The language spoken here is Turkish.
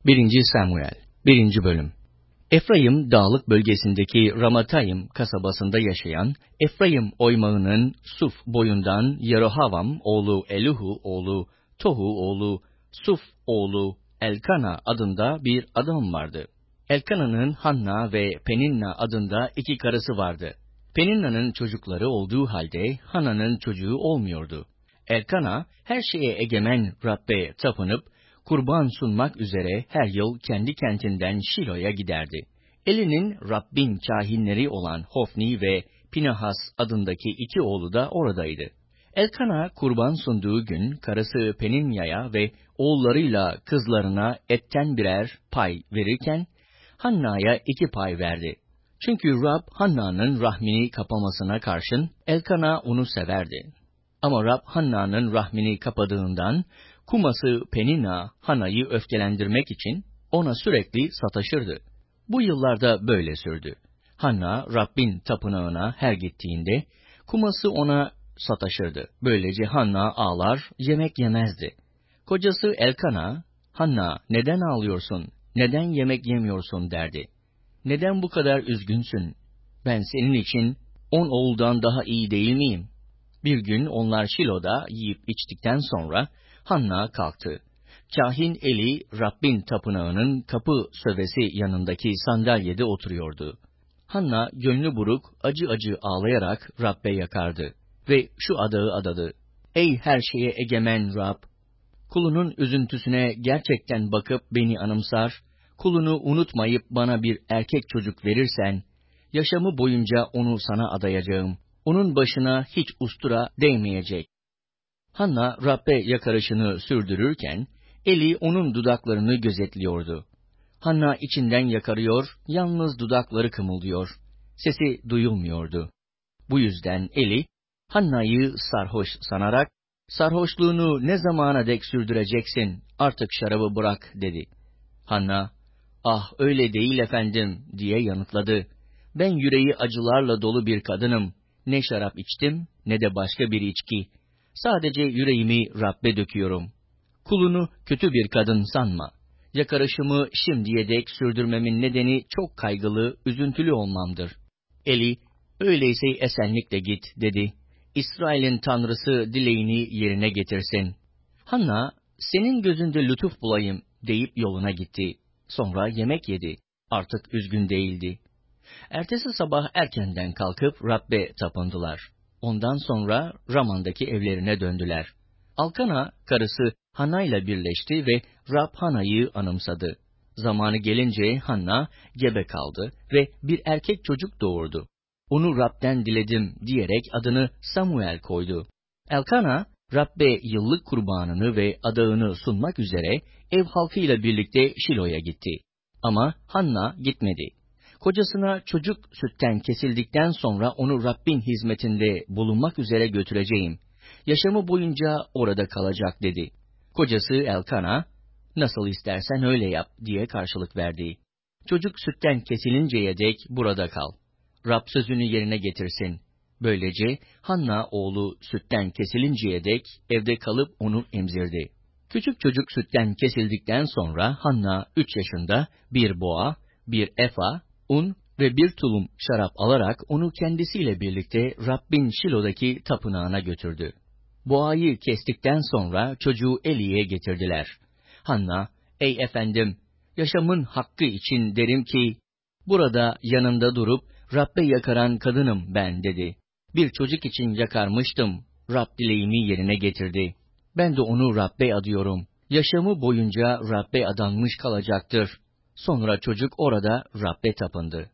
1. Samuel 1. Bölüm. Efraim dağlık bölgesindeki Ramatayim kasabasında yaşayan Efraim oymağının Suf boyundan Yerohavam oğlu Elihu oğlu Tohu oğlu Suf oğlu Elkana adında bir adam vardı. Elkana'nın Hanna ve Peninna adında iki karısı vardı. Peninna'nın çocukları olduğu halde Hanna'nın çocuğu olmuyordu. Elkana her şeye egemen Rabbe tapınıp kurban sunmak üzere her yıl kendi kentinden Şilo'ya giderdi. Eli'nin Rabbin kahinleri olan Hofni ve Pinahas adındaki iki oğlu da oradaydı. Elkana kurban sunduğu gün karısı Peninna'ya ve oğullarıyla kızlarına etten birer pay verirken Hanna'ya 2 pay verdi. Çünkü Rab Hanna'nın rahmini kapamasına karşın Elkana onu severdi. Ama Rab Hanna'nın rahmini kapadığından kuması Peninna Hanna'yı öfkelendirmek için ona sürekli sataşırdı. Bu yıllarda böyle sürdü. Hanna Rabbin tapınağına her gittiğinde kuması ona sataşırdı. Böylece Hanna ağlar, yemek yemezdi. Kocası Elkana, "Hanna, neden ağlıyorsun? Neden yemek yemiyorsun?" derdi. "Neden bu kadar üzgünsün? Ben senin için 10 oğuldan daha iyi değil miyim?" Bir gün onlar Şilo'da yiyip içtikten sonra Hanna kalktı. Kahin Eli, Rabbin tapınağının kapı sövesi yanındaki sandalyede oturuyordu. Hanna gönlü buruk, acı acı ağlayarak Rabbe yakardı ve şu adağı adadı: "Ey her şeye egemen Rab! Kulunun üzüntüsüne gerçekten bakıp beni anımsar, kulunu unutmayıp bana bir erkek çocuk verirsen, yaşamı boyunca onu sana adayacağım. Onun başına hiç ustura değmeyecek." Hanna Rabbe yakarışını sürdürürken Eli onun dudaklarını gözetliyordu. Hanna içinden yakarıyor, yalnız dudakları kımıldıyor. Sesi duyulmuyordu. Bu yüzden Eli, Hanna'yı sarhoş sanarak, "Sarhoşluğunu ne zamana dek sürdüreceksin, artık şarabı bırak," dedi. Hanna, "Ah öyle değil efendim," diye yanıtladı. "Ben yüreği acılarla dolu bir kadınım. Ne şarap içtim, ne de başka bir içki. Sadece yüreğimi Rabbe döküyorum. Kulunu kötü bir kadın sanma. Yakarışımı şimdiye dek sürdürmemin nedeni çok kaygılı, üzüntülü olmamdır." Eli, "Öyleyse esenlikle git," dedi. "İsrail'in Tanrısı dileğini yerine getirsin." Hanna, "Senin gözünde lütuf bulayım," deyip yoluna gitti. Sonra yemek yedi. Artık üzgün değildi. Ertesi sabah erkenden kalkıp Rabbe tapındılar. Ondan sonra Raman'daki evlerine döndüler. Alkana, karısı Hanna ile birleşti ve Rab Hanna'yı anımsadı. Zamanı gelince Hanna gebe kaldı ve bir erkek çocuk doğurdu. Onu Rab'den diledim diyerek adını Samuel koydu. Elkana, Rabbe yıllık kurbanını ve adağını sunmak üzere ev halkıyla birlikte Şilo'ya gitti. Ama Hanna gitmedi. Kocasına çocuk sütten kesildikten sonra onu Rabbin hizmetinde bulunmak üzere götüreceğim. Yaşamı boyunca orada kalacak, dedi. Kocası Elkana, "Nasıl istersen öyle yap," diye karşılık verdi. "Çocuk sütten kesilinceye dek burada kal. Rab sözünü yerine getirsin." Böylece Hanna oğlu sütten kesilinceye dek evde kalıp onu emzirdi. Küçük çocuk sütten kesildikten sonra Hanna 3 yaşında bir boğa, bir efa, un ve bir tulum şarap alarak onu kendisiyle birlikte Rabbin Şilo'daki tapınağına götürdü. Boğayı kestikten sonra çocuğu Eli'ye getirdiler. Hanna, "Ey efendim, yaşamın hakkı için derim ki, burada yanında durup Rabbe yakaran kadınım ben," dedi. "Bir çocuk için yakarmıştım, Rab dileğimi yerine getirdi. Ben de onu Rabbe adıyorum. Yaşamı boyunca Rabbe adanmış kalacaktır." Sonra çocuk orada Rabbe tapındı.